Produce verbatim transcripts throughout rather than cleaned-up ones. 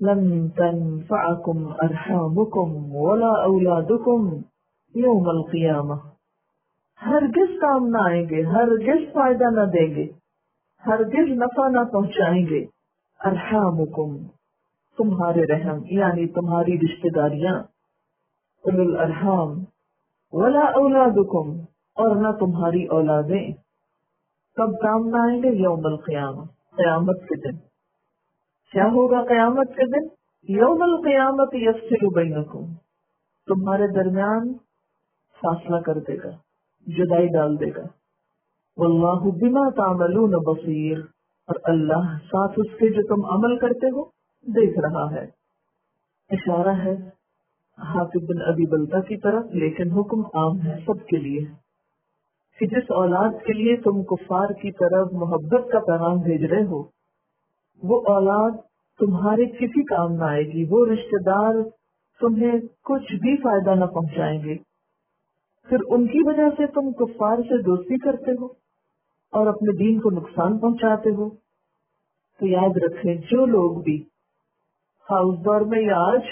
لن تنفعکم ارحامکم ولا اولادکم یوم القیامہ، ہرگز کام نہ آئیں گے، ہرگز فائدہ نہ دیں گے، ہرگز نفع نہ پہنچائیں گے، ارحامکم تمہارے رحم یعنی تمہاری رشتہ داریاں، اولو الارحام، ولا اولادکم اور نہ تمہاری اولادیں، کب کام نہ آئیں گے؟ یوم القیامہ، قیامت کے دن۔ کیا ہوگا قیامت کے دن؟ یوم القیامت یفصل بینکم، تمہارے درمیان فاصلہ کر دے گا، جدائی ڈال دے گا۔ واللہ بما تعملون بصیر، اور اللہ ساتھ اس کے جو تم عمل کرتے ہو دیکھ رہا ہے۔ اشارہ ہے حاطب بن ابی بلتہ کی طرف، لیکن حکم عام ہے سب کے لیے کہ جس اولاد کے لیے تم کفار کی طرف محبت کا پیغام بھیج رہے ہو، وہ اولاد تمہارے کسی کام نہ آئے گی، وہ رشتہ دار تمہیں کچھ بھی فائدہ نہ پہنچائیں گے، پھر ان کی وجہ سے تم کفار سے دوستی کرتے ہو اور اپنے دین کو نقصان پہنچاتے ہو۔ تو یاد رکھیں جو لوگ بھی اس دور میں یا آج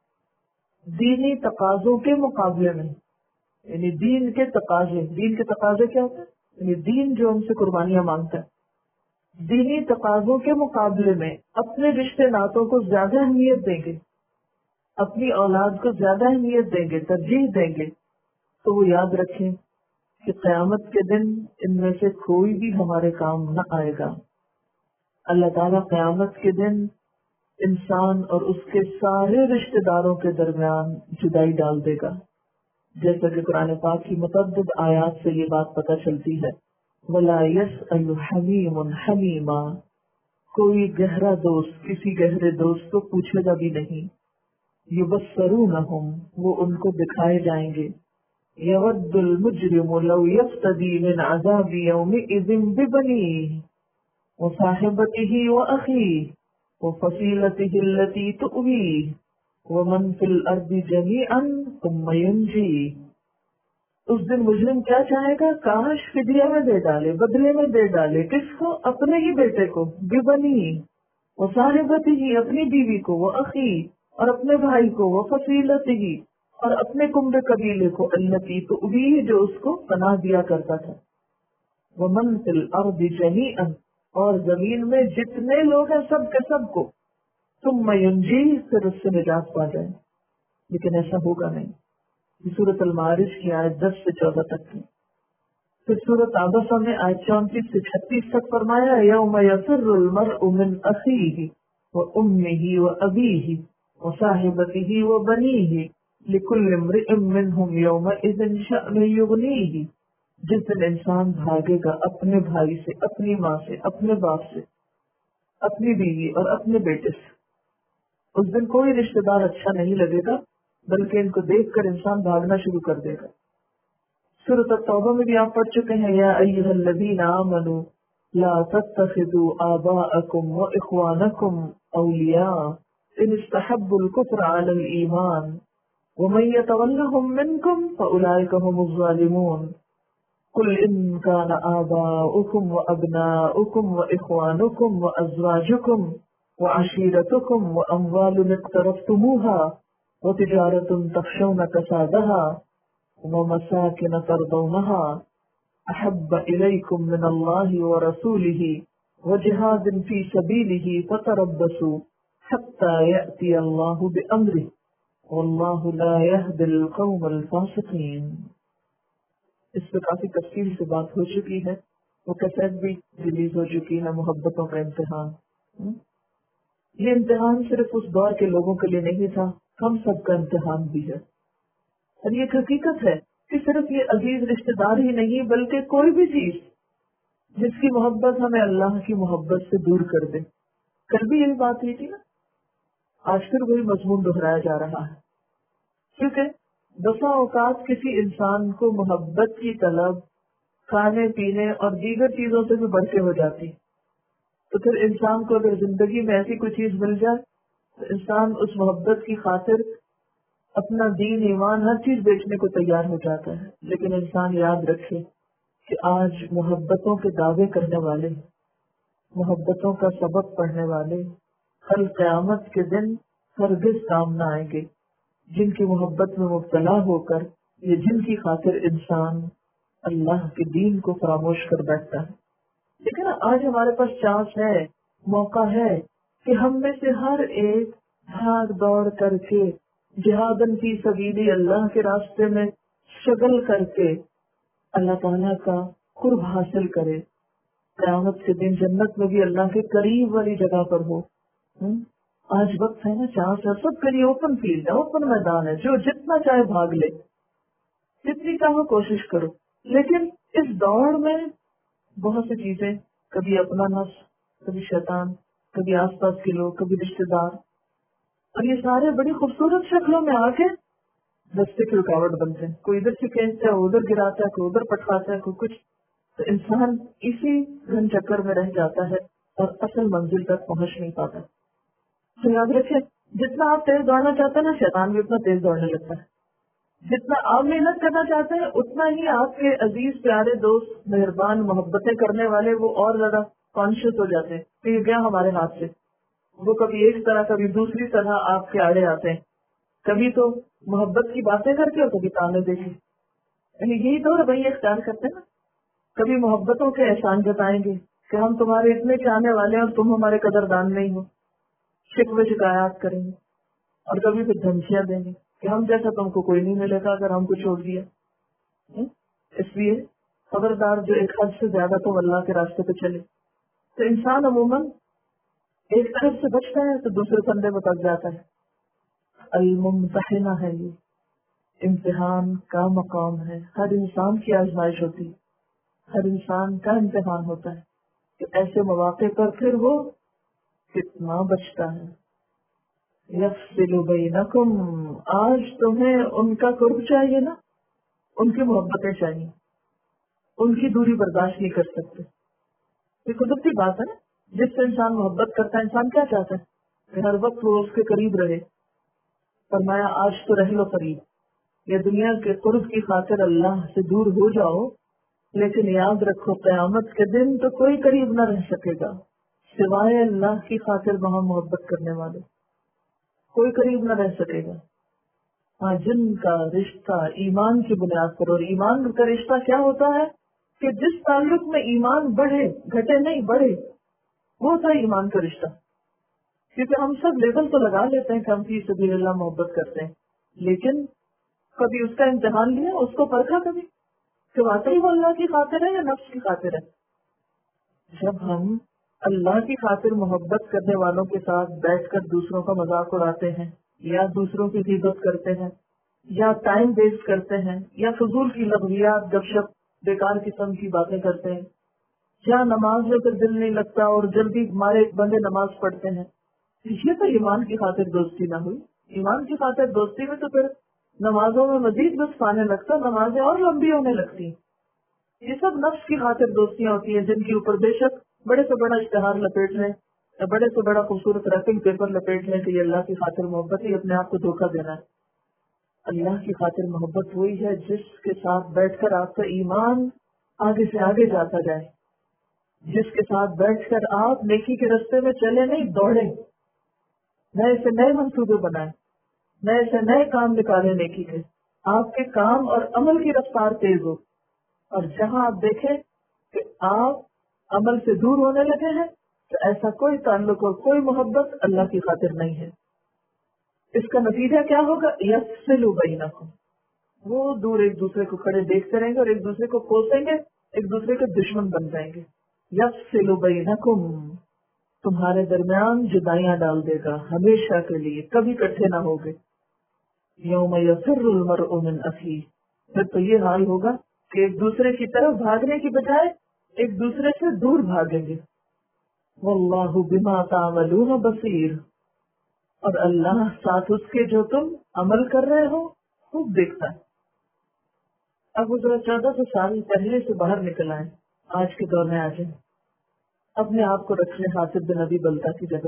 دینی تقاضوں کے مقابلے میں، یعنی دین کے تقاضے، دین کے تقاضے کیا ہوتے ہیں؟ یعنی دین جو ہم سے قربانیاں مانگتا ہے، دینی تقاضوں کے مقابلے میں اپنے رشتے ناتوں کو زیادہ اہمیت دیں گے، اپنی اولاد کو زیادہ اہمیت دیں گے، ترجیح دیں گے، تو وہ یاد رکھیں کہ قیامت کے دن ان میں سے کوئی بھی ہمارے کام نہ آئے گا۔ اللہ تعالیٰ قیامت کے دن انسان اور اس کے سارے رشتہ داروں کے درمیان جدائی ڈال دے گا، جیسا کہ قرآن پاک کی متعدد آیات سے یہ بات پتہ چلتی ہے۔ وَلَا يَسْأَلُ حَمِيمٌ حَمِيمًا، کوئی گہرا دوست کسی گہرے دوست کو پوچھے گا بھی نہیں۔ يُبَصَّرُونَهُمْ، وہ ان کو دکھائے جائیں گے۔ يَوَدُّ الْمُجْرِمُ لَوْ يَفْتَدِي مِنْ عَذَابِ يَوْمِئِذٍ بِبَنِيهِ وَصَاحِبَتِهِ وَأَخِيهِ وَفَصِيلَتِهِ الَّتِي تُؤْوِيهِ وَمَنْ فِي الْأَرْضِ جَمِيعًا ثُمَّ يُنْجِيهِ۔ اس دن مجرم کیا چاہے گا؟ کاش فدیہ میں دے ڈالے، بدلے میں دے ڈالے، کس کو؟ اپنے ہی بیٹے کو، بِبَنِيهِ، وَصَاحِبَتِهِ اپنی بیوی کو، وَأَخِيهِ اور اپنے بھائی کو، وَفَصِيلَتِهِ اور اپنے کنبے قبیلے کو، الَّتِي تُؤْوِيهِ جو اس کو پناہ دیا کرتا تھا، وَمَنْ فِي الْأَرْضِ جَمِيعًا اور زمین میں جتنے لوگ ہیں سب کے سب کو، ثُمَّ يُنْجِيهِ پھر اس سے نجات پا جائیں، لیکن ایسا ہوگا نہیں۔ یہ سورۃ المعارج کی آیت دس سے چودہ تک کی۔ پھر سورۃ عبسہ میں آیت چونتیس سے چھتیس تک فرمایا، یوم یفر المرء من اخیہ وامہ وابیہ وصاحبتہ وبنیہ لکل امرئ منہم یومئذ شأن یغنیہ، جس دن انسان بھاگے گا اپنے بھائی سے، اپنی ماں سے، اپنے باپ سے، اپنی بیوی اور اپنے بیٹے سے۔ اس دن کوئی رشتہ دار اچھا نہیں لگے گا، بلکہ ان کو دیکھ کر انسان بھاگنا شروع کر دے گا۔ سورۃ التوبہ میں بھی آپ پڑھ چکے ہیں، یا ایھا الذین آمنوا لا تتخذوا آباءکم واخوانکم اولیاء ان استحبوا الکفر علی الایمان ومن یتولہم منکم فاولئک ھم الظالمون قل ان کان آباؤکم وابناؤکم واخوانکم وازواجکم وعشیرتکم واموال اقترفتموها وتجارة تخشون كسادها ومساكن ترضونها أحب إليكم من الله ورسوله وجهاد في سبيله فتربصوا حتى يأتي الله بأمره والله لا يهدي القوم الفاسقين۔ اس پہ کافی تفصیل سے بات ہو چکی ہے، وہ کیسٹ بھی ریلیز ہو چکی ہے، محبتوں کا امتحان۔ یہ امتحان صرف اس دور کے لوگوں کے لیے نہیں تھا، ہم سب کا امتحان بھی ہے۔ اور یہ حقیقت ہے کہ صرف یہ عزیز رشتہ دار ہی نہیں بلکہ کوئی بھی چیز جس کی محبت ہمیں اللہ کی محبت سے دور کر دے۔ کل بھی یہی بات ہوئی تھی نا، آج پھر وہی مضمون دہرایا جا رہا ہے، کیونکہ بسا اوقات کسی انسان کو محبت کی طلب کھانے پینے اور دیگر چیزوں سے بھی بڑھ کے ہو جاتی، تو پھر انسان کو اگر زندگی میں ایسی کوئی چیز مل جائے تو انسان اس محبت کی خاطر اپنا دین ایمان ہر چیز بیچنے کو تیار ہو جاتا ہے۔ لیکن انسان یاد رکھے کہ آج محبتوں کے دعوے کرنے والے، محبتوں کا سبق پڑھنے والے، کل قیامت کے دن ہرگز کام نہ آئیں گے. جن کی محبت میں مبتلا ہو کر یہ جن کی خاطر انسان اللہ کے دین کو فراموش کر بیٹھتا ہے. لیکن آج ہمارے پاس چانس ہے، موقع ہے کہ ہم میں سے ہر ایک بھاگ دوڑ کر کے جہادن فی سبیل اللہ کے راستے میں شغل کر کے اللہ تعالیٰ کا قرب حاصل کرے. قیامت کے دن جنت میں بھی اللہ کے قریب والی جگہ پر ہو. آج وقت ہے نا، چانس ہے، سب کے لیے اوپن فیلڈ ہے، اوپن میدان ہے، جو جتنا چاہے بھاگ لے، جتنی چاہو کوشش کرو. لیکن اس دوڑ میں بہت سی چیزیں، کبھی اپنا نفس، کبھی شیطان، کبھی آس پاس کے لوگ، کبھی رشتے دار، اور یہ سارے بڑی خوبصورت شکلوں میں آ کے رستے کی رکاوٹ بنتے ہیں. کوئی ادھر سے کھینچتا ہے، ادھر گراتا ہے، کوئی ادھر پٹکاتا ہے، کوئی کچھ. تو انسان اسی گھن چکر میں رہ جاتا ہے اور اصل منزل تک پہنچ نہیں پاتا. تو یاد رکھیں، جتنا آپ تیز دوڑنا چاہتے ہیں نا، شیطان بھی اتنا تیز دوڑنے لگتا ہے. جتنا آپ محنت کرنا چاہتے ہیں اتنا ہی آپ کے عزیز پیارے دوست، مہربان، محبتیں کرنے والے، وہ اور زیادہ کانشیس ہو جاتے ہیں کہ یہ گیا ہمارے ہاتھ سے. وہ کبھی ایک طرح کبھی دوسری طرح آپ کے آڑے آتے ہیں. کبھی تو محبت کی باتیں کر کے اور کبھی تانے دے کے. یعنی یہی تو رویہ اختیار کرتے ہیں نا. کبھی محبتوں کے احسان جتائیں گے کہ ہم تمہارے اتنے چاہنے والے ہیں اور تم ہمارے قدردان نہیں ہو، شکوے شکایات کریں گے. اور کبھی پھر دھمکیاں دیں گے کہ ہم جیسا تم کو کوئی نہیں ملے گا اگر ہم کو چھوڑ دیا. اس لیے خبردار، جو ایک حد سے زیادہ تو اللہ کے راستے پہ چلے. تو انسان عموماً ایک طرف سے بچتا ہے تو دوسرے پندے میں پک جاتا ہے. الممتحنہ ہے، یہ امتحان کا مقام ہے. ہر انسان کی آزمائش ہوتی ہے، ہر انسان کا امتحان ہوتا ہے کہ ایسے مواقع پر پھر وہ کتنا بچتا ہے. یفصل بینکم، آج تمہیں ان کا قرب چاہیے نا، ان کی محبتیں چاہیے، ان کی دوری برداشت نہیں کر سکتے. یہ قدرتی بات ہے نا. جس سے انسان محبت کرتا ہے، انسان کیا چاہتا ہے کہ ہر وقت وہ اس کے قریب رہے. فرمایا آج تو رہ لو قریب، یہ دنیا کے قرب کی خاطر اللہ سے دور ہو جاؤ، لیکن یاد رکھو قیامت کے دن تو کوئی قریب نہ رہ سکے گا سوائے اللہ کی خاطر وہاں محبت کرنے والے. کوئی قریب نہ رہ سکے گا. ہاں، جن کا رشتہ ایمان کی بنیاد پر، اور ایمان کا رشتہ کیا ہوتا ہے کہ جس تعلق میں ایمان بڑھے، گھٹے نہیں بڑھے، وہ ہوتا ہے ایمان کا رشتہ. کیونکہ ہم سب لیبل تو لگا لیتے ہیں کہ ہم فی سبیل اللہ محبت کرتے ہیں، لیکن کبھی اس کا امتحان لیا، اس کو پرکھا کبھی کہ واقعی وہ اللہ کی خاطر ہے یا نفس کی خاطر ہے. جب ہم اللہ کی خاطر محبت کرنے والوں کے ساتھ بیٹھ کر دوسروں کا مذاق اڑاتے ہیں، یا دوسروں کی غیبت کرتے ہیں، یا ٹائم ویسٹ کرتے ہیں، یا فضول کی لغویات، گپ شپ، بیکار قسم کی باتیں کرتے ہیں، یا نماز میں پھر دل نہیں لگتا اور جلدی ہمارے بندے نماز پڑھتے ہیں، یہ تو ایمان کی خاطر دوستی نہ ہوئی. ایمان کی خاطر دوستی میں تو پھر نمازوں میں مزید بس پانے لگتا، نمازیں اور لمبی ہونے لگتی. یہ سب نفس کی خاطر دوستیاں ہوتی ہیں، جن کے اوپر بے شک بڑے سے بڑا اشتہار لپیٹ لیں یا بڑے سے بڑا خوبصورت ریپنگ پیپر لپیٹ لیں کہ یہ اللہ کی خاطر محبت ہی، اپنے آپ کو دھوکہ دینا ہے. اللہ کی خاطر محبت وہی ہے جس کے ساتھ بیٹھ کر آپ کا ایمان آگے سے آگے جاتا جائے، جس کے ساتھ بیٹھ کر آپ نیکی کے راستے میں چلے نہیں، دوڑیں، نئے سے نئے منصوبے بنائیں، نئے سے نئے کام نکالیں نیکی کے. آپ کے کام اور عمل کی رفتار تیز ہو، اور جہاں آپ دیکھیں کہ آپ عمل سے دور ہونے لگے ہیں تو ایسا کوئی تعلق اور کوئی محبت اللہ کی خاطر نہیں ہے. اس کا نتیجہ کیا ہوگا؟ یفصل بینکم، وہ دور ایک دوسرے کو کھڑے دیکھتے رہیں گے اور ایک دوسرے کو کوسیں گے، ایک دوسرے کے دشمن بن جائیں گے. یفصل بینکم، تمہارے درمیان جدائیاں ڈال دے گا ہمیشہ کے لیے، کبھی اکٹھے نہ ہوگے. یوم یفر المرء من اخیہ، پھر تو یہ حال ہوگا کہ ایک دوسرے کی طرف بھاگنے کی بجائے ایک دوسرے سے دور بھاگیں گے. واللہ بما تعملون بصیر، اور اللہ ساتھ اس کے جو تم عمل کر رہے ہو خوب دیکھتا ہے. اب وہ ذرا چودہ سو سال پہلے سے باہر نکل آئے، آج کے دور میں آ جائیں، اپنے آپ کو رکھ لیں حاطب بن ابی بلتہ کی جگہ،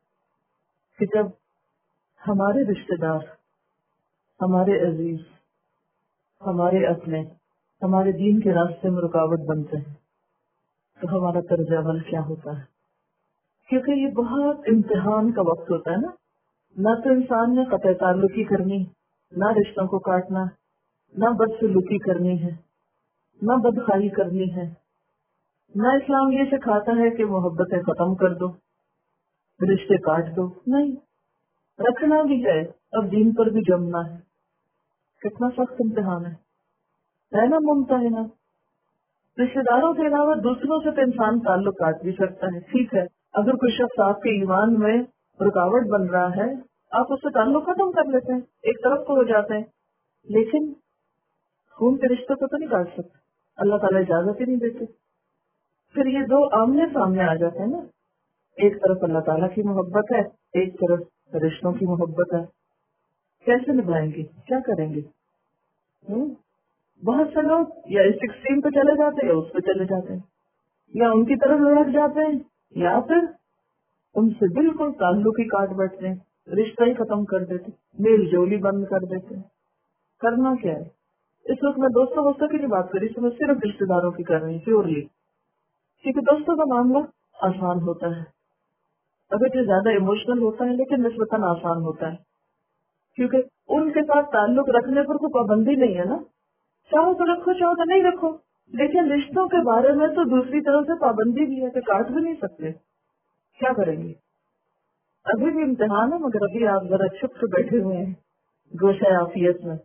کہ جب ہمارے رشتے دار، ہمارے عزیز، ہمارے اپنے، ہمارے دین کے راستے میں رکاوٹ بنتے ہیں تو ہمارا طرز عمل کیا ہوتا ہے. کیونکہ یہ بہت امتحان کا وقت ہوتا ہے نا. نہ تو انسان نے قطع تعلقی کرنی، نہ رشتوں کو کاٹنا، نہ بدسلوکی کرنی ہے، نہ بدخواہی کرنی ہے، نہ اسلام یہ سکھاتا ہے کہ محبتیں ختم کر دو، رشتے کاٹ دو، نہیں، رکھنا بھی ہے، اب دین پر بھی جمنا ہے۔ کتنا سخت امتحان ہے، ہے نا ممتحنہ۔ رشتے داروں کے علاوہ دوسروں سے تو انسان تعلق کاٹ بھی سکتا ہے، ٹھیک ہے، اگر کوئی شخص آپ کے ایمان میں رکاوٹ بن رہا ہے آپ اس سے تعلق ختم کر لیتے ہیں، ایک طرف کو ہو جاتے ہیں، لیکن خون کے رشتے کو تو نہیں کاٹ سکتے، اللہ تعالیٰ اجازت ہی نہیں دیتے۔ پھر یہ دو آمنے سامنے آ جاتے ہیں نا، ایک طرف اللہ تعالیٰ کی محبت ہے، ایک طرف رشتوں کی محبت ہے، کیسے نبھائیں گے، کیا کریں گے؟ ہوں؟ بہت سے لوگ یا اس ایکسٹریم پہ چلے جاتے ہیں یا اس پہ چلے جاتے ہیں، یا ان کی طرف لڑک جاتے ہیں یا پھر ان سے بالکل تعلق ہی کاٹ بیٹھتے ہیں، رشتہ ہی ختم کر دیتے، میل جولی بند کر دیتے ہیں۔ کرنا کیا ہے؟ اس وقت میں دوستوں دوستوں کی نہیں بات کری تو میں صرف رشتے داروں کی کر رہی ہوں پیورلی، کیونکہ دوستوں کا معاملہ آسان ہوتا ہے، اگر یہ زیادہ ایموشنل ہوتا ہے لیکن نسبتاً آسان ہوتا ہے، کیونکہ ان کے ساتھ تعلق رکھنے پر کوئی پابندی نہیں ہے نا، چاہو تو رکھو چاہو تو نہیں رکھو، لیکن رشتوں کے بارے میں تو دوسری طرف سے پابندی بھی ہے کہ کاٹ بھی نہیں سکتے، کیا کریں گے؟ ابھی بھی امتحان ہے، مگر ابھی آپ ذرا چھپ کے بیٹھے ہوئے ہیں گوشہ عافیت میں،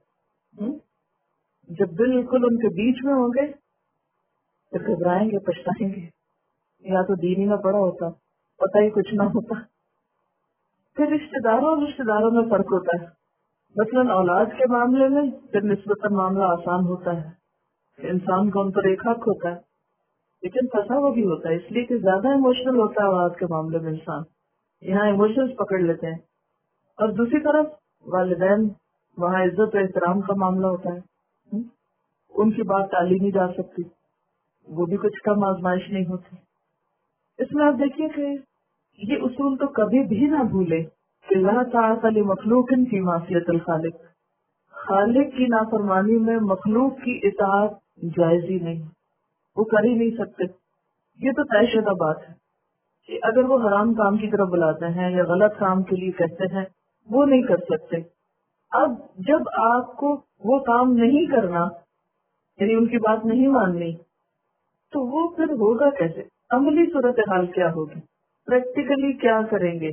جب بالکل ان کے بیچ میں ہوں گے پھر گھبرائیں گے، پچھتائیں گے، یا تو دین ہی نہ پڑا ہوتا، پتہ ہی کچھ نہ ہوتا۔ پھر رشتے داروں اور رشتے داروں میں فرق ہوتا ہے، مثلاً اولاد کے معاملے میں پھر نسبتاً معاملہ آسان ہوتا ہے، انسان کو ان پر ایک حق ہوتا ہے، لیکن پھنسا وہ بھی ہوتا ہے اس لیے کہ زیادہ ایموشنل ہوتا ہے اولاد کے معاملے میں، انسان یہاں ایموشنز پکڑ لیتے ہیں، اور دوسری طرف والدین وہاں عزت و احترام کا معاملہ ہوتا ہے، ان کی بات ٹالی نہیں جا سکتی، وہ بھی کچھ کم آزمائش نہیں ہوتی۔ اس میں آپ دیکھیے کہ یہ اصول تو کبھی بھی نہ بھولے کہ لا طاعت لمخلوق فی معصیت الخالق، خالق کی نافرمانی میں مخلوق کی اطاعت جائز ہی نہیں، وہ کر ہی نہیں سکتے۔ یہ تو طے شدہ بات ہے کہ اگر وہ حرام کام کی طرف بلاتے ہیں یا غلط کام کے لیے کہتے ہیں وہ نہیں کر سکتے۔ اب جب آپ کو وہ کام نہیں کرنا، یعنی ان کی بات نہیں ماننی، تو وہ پھر ہوگا کیسے؟ عملی صورتحال کیا ہوگی؟ پریکٹیکلی کیا کریں گے؟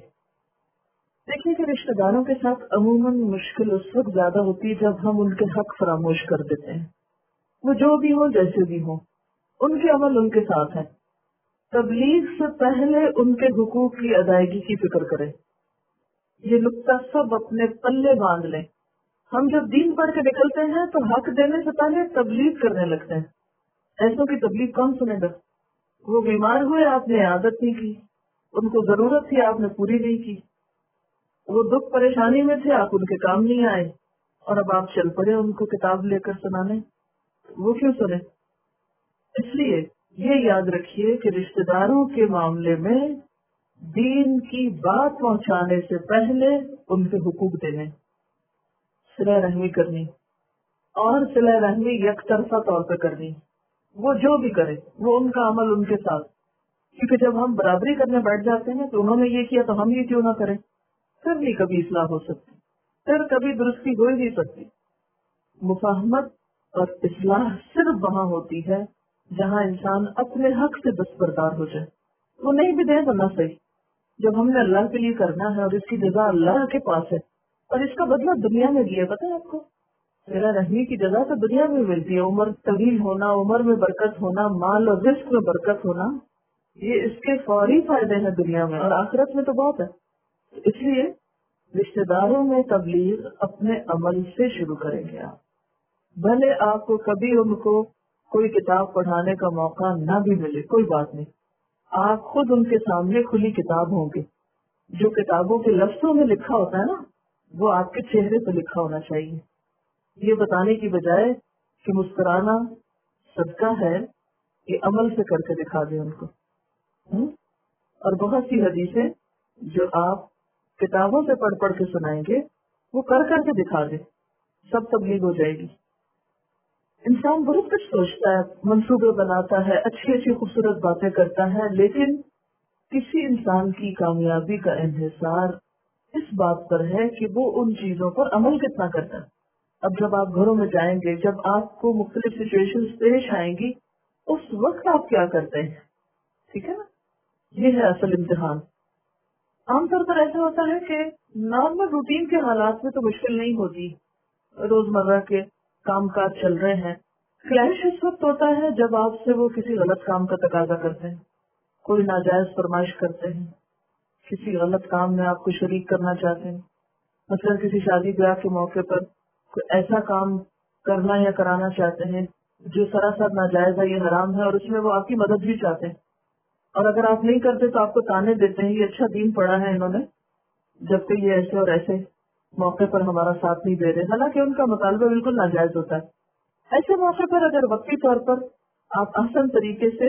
دیکھیے کہ رشتہ داروں کے ساتھ عموماً مشکل اس وقت زیادہ ہوتی ہے جب ہم ان کے حق فراموش کر دیتے ہیں، وہ جو بھی ہو جیسے بھی ہو، ان کے عمل ان کے ساتھ ہے۔ تبلیغ سے پہلے ان کے حقوق کی ادائیگی کی فکر کریں، یہ نقطہ سب اپنے پلے باندھ لیں۔ ہم جب دین پڑھ کے نکلتے ہیں تو حق دینے سے پہلے تبلیغ کرنے لگتے ہیں، ایسوں کی تبلیغ کون سنے گا؟ وہ بیمار ہوئے آپ نے عادت نہیں کی، ان کو ضرورت تھی آپ نے پوری نہیں کی، وہ دکھ پریشانی میں تھے آپ ان کے کام نہیں آئے، اور اب آپ چل پڑے ان کو کتاب لے کر سنانے، وہ کیوں سنے؟ اس لیے یہ یاد رکھیے کہ رشتہ داروں کے معاملے میں دین کی بات پہنچانے سے پہلے ان کے حقوق دینے، صلہ رحمی کرنی، اور صلہ رحمی یک طرفہ طور پہ کرنی، وہ جو بھی کرے وہ ان کا عمل ان کے ساتھ، کیونکہ جب ہم برابری کرنے بیٹھ جاتے ہیں تو انہوں نے یہ کیا تو ہم یہ کیوں نہ کریں، پھر نہیں کبھی اصلاح ہو سکتی، پھر کبھی درستی ہو ہی نہیں سکتی۔ مفاہمت اور اصلاح صرف وہاں ہوتی ہے جہاں انسان اپنے حق سے دستبردار ہو جائے، وہ نہیں بھی دے تو نہ صحیح، جب ہم نے اللہ کے لیے کرنا ہے اور اس کی جزا اللہ کے پاس ہے، اور اس کا بدلہ دنیا میں بھی ہے، پتہ ہے آپ کو، صلہ رحمی کی جزا تو دنیا میں ملتی ہے، عمر طویل ہونا، عمر میں برکت ہونا، مال اور رزق میں برکت ہونا، یہ اس کے فوری فائدے ہیں دنیا میں، اور آخرت میں تو بہت ہے۔ اس لیے رشتے داروں میں تبلیغ اپنے عمل سے شروع کریں گے آپ، بھلے آپ کو کبھی ان کو کوئی کتاب پڑھانے کا موقع نہ بھی ملے، کوئی بات نہیں، آپ خود ان کے سامنے کھلی کتاب ہوں گے، جو کتابوں کے لفظوں میں لکھا ہوتا ہے نا وہ آپ کے چہرے پہ لکھا ہونا چاہیے، یہ بتانے کی بجائے کہ مسکرانا صدقہ ہے، یہ عمل سے کر کے دکھا دیں ان کو۔ اور بہت سی حدیثیں جو آپ کتابوں سے پڑھ پڑھ کے سنائیں گے وہ کر کر کے دکھا دیں، سب تبلیغ ہو جائے گی۔ انسان بہت کچھ سوچتا ہے، منصوبے بناتا ہے، اچھی اچھی خوبصورت باتیں کرتا ہے، لیکن کسی انسان کی کامیابی کا انحصار اس بات پر ہے کہ وہ ان چیزوں پر عمل کتنا کرتا ہے. اب جب آپ گھروں میں جائیں گے، جب آپ کو مختلف سچویشن پیش آئیں گی، اس وقت آپ کیا کرتے ہیں؟ ٹھیک ہے نا، یہ ہے اصل امتحان. عام طور پر ایسا ہوتا ہے کہ نارمل روٹین کے حالات میں تو مشکل نہیں ہوتی، روزمرہ کے کام کاج چل رہے ہیں. کلیش اس وقت ہوتا ہے جب آپ سے وہ کسی غلط کام کا تقاضا کرتے ہیں، کوئی ناجائز فرمائش کرتے ہیں، کسی غلط کام میں آپ کو شریک کرنا چاہتے ہیں. مثلا کسی شادی بیاہ کے موقع پر کوئی ایسا کام کرنا یا کرانا چاہتے ہیں جو سراسر ناجائز ہے، یہ حرام ہے، اور اس میں وہ آپ کی مدد بھی چاہتے ہیں. اور اگر آپ نہیں کرتے تو آپ کو تانے دیتے ہیں، یہ اچھا دین پڑھا ہے انہوں نے، جبکہ یہ ایسے اور ایسے موقع پر ہمارا ساتھ نہیں دے رہے، حالانکہ ان کا مطالبہ بالکل ناجائز ہوتا ہے. ایسے موقع پر اگر وقتی طور پر آپ احسن طریقے سے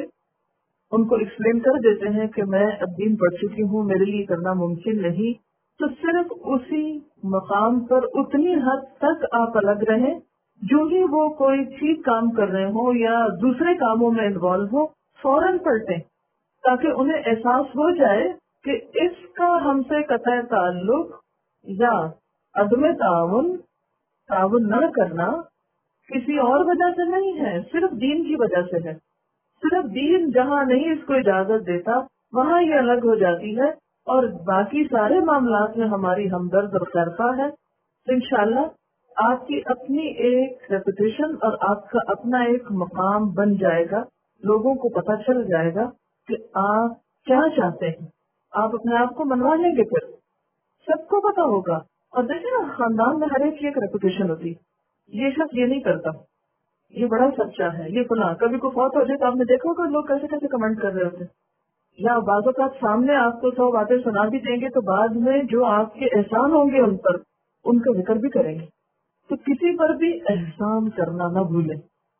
ان کو ایکسپلین کر دیتے ہیں کہ میں اب دین پڑھ چکی ہوں، میرے لیے کرنا ممکن نہیں، تو صرف اسی مقام پر اتنی حد تک آپ الگ رہیں، جو ہی وہ کوئی ٹھیک کام کر رہے ہوں یا دوسرے کاموں میں انوالو ہو فوراً پلٹیں، تاکہ انہیں احساس ہو جائے کہ اس کا ہم سے قطع تعلق یا عدم تعاون تعاون نہ کرنا کسی اور وجہ سے نہیں ہے، صرف دین کی وجہ سے ہے. صرف دین جہاں نہیں اس کو اجازت دیتا وہاں یہ الگ ہو جاتی ہے، اور باقی سارے معاملات میں ہماری ہمدرد اور خیرخواہ ہے. انشاءاللہ آپ کی اپنی ایک ریپوٹیشن اور آپ کا اپنا ایک مقام بن جائے گا، لوگوں کو پتہ چل جائے گا کہ آپ کیا چاہتے ہیں. آپ اپنے آپ کو منوا لیں گے، پھر سب کو پتا ہوگا. اور دیکھیں نا، خاندان میں ہر ایک کی ایک ریپوٹیشن ہوتی، یہ شخص یہ نہیں کرتا، یہ بڑا سچا ہے، یہ فلاں. کبھی کو فوت ہو جائے تو آپ نے دیکھا ہوگا لوگ کیسے کیسے کمنٹ کر رہے ہوتے ہیں، یا بعض اوقات سامنے آپ کو سو باتیں سنا بھی دیں گے تو بعد میں جو آپ کے احسان ہوں گے ان پر، ان کا ذکر بھی کریں گے. تو کسی پر بھی احسان کرنا نہ بھولیں.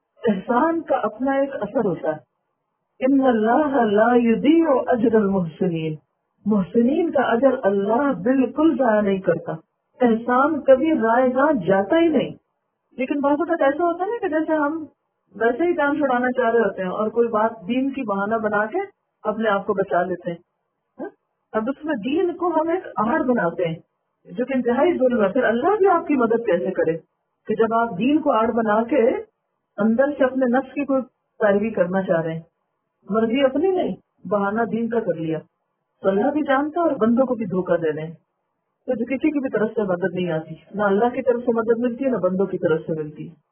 احسان کا اپنا ایک اثر ہوتا ہے. ان اللہ لا یضیع اجر المحسنین، محسنین کا اجر اللہ بالکل ضائع نہیں کرتا. احسان کبھی ضائع نہ جاتا ہی نہیں. لیکن بعض اوقات ایسا ہوتا ہے کہ جیسے ہم ویسے ہی ٹائم چھڑانا چاہ رہے ہوتے ہیں اور کوئی بات دین کی بہانہ بنا کے اپنے آپ کو بچا لیتے ہیں. ہاں؟ اب اس میں دین کو ہم ایک آڑ بناتے ہیں جو کہ انتہائی ظلم ہے. پھر اللہ بھی آپ کی مدد کیسے کرے کہ جب آپ دین کو آڑ بنا کے اندر سے اپنے نفس کی کوئی پیروی کرنا چاہ رہے ہیں، مرضی اپنی نہیں، بہانہ دین کا کر لیا، تو اللہ بھی جانتا اور بندوں کو بھی دھوکہ دے رہے ہیں. تو کسی کی بھی طرف سے مدد نہیں آتی، نہ اللہ کی طرف سے مدد ملتی ہے نہ بندوں کی طرف سے ملتی ہے.